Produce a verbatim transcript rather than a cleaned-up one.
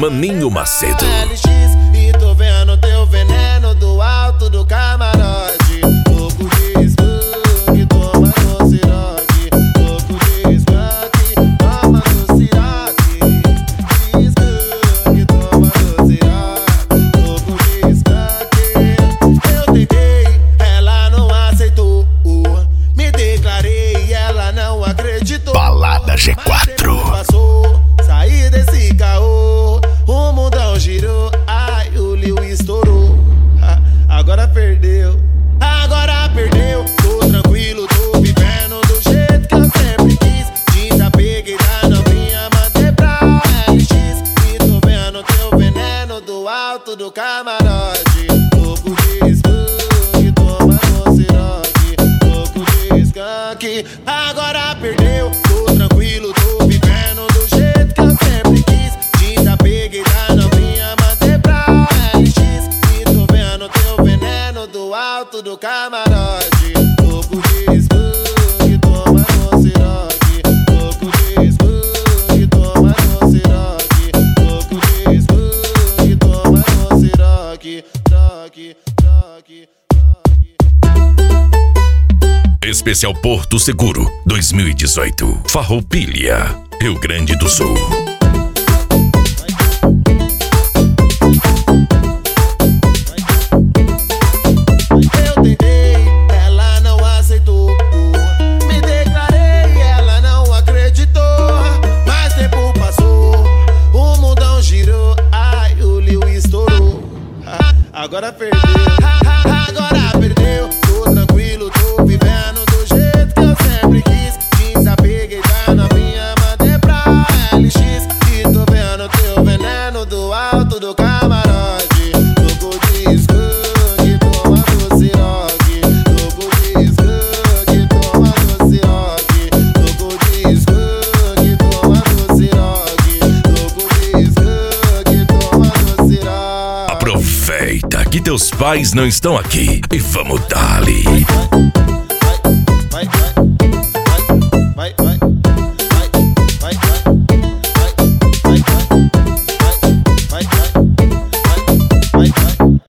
Maninho Macedo. L X e tô vendo teu veneno do alto do camarote. Louco de skunk, toma no siroque. Louco de skunk, toma no siroque. De skunk, toma no siroque. Louco de skunk. Eu tentei, ela não aceitou. Me declarei e ela não acreditou. Balada G quatro. Passou, saí desse caô. O mundão girou, ai, o Liu estourou. Ah, agora perdeu, agora perdeu. Tô tranquilo, tô vivendo do jeito que eu sempre quis. Desapeguei da novinha, mandei pra L X. E tô vendo teu veneno do alto do camarote. Louco de skunk, toma no siroque. Louco de skunk, agora perdeu. Tô tranquilo, tô vivendo do jeito que eu sempre quis. Desapeguei da novinha, mandei pra L X. E tô vendo teu veneno do alto do camarote. Louco de skunk, toma no siroque. Louco de skunk, toma no siroque. Louco de skunk, toma no siroque. Toque, toque, toque. Especial Porto Seguro dois mil e dezoito. Farroupilha, Rio Grande do Sul. Eu tentei, ela não aceitou. Me declarei, ela não acreditou. Mas tempo passou, o mundão girou. Ai, o Liu estourou. Ah, agora perdeu, agora perdeu. Tô tranquilo, tô vivendo do jeito que eu sempre quis. Desapeguei da novinha, mandei pra L X. E tô vendo teu veneno do alto do camarote. Louco de skunk, toma no siroque. Louco de skunk, toma no siroque. Louco de skunk, toma no siroque. Louco de skunk, toma no siroque. Aproveita que teus pais não estão aqui e vamos dar-lhe.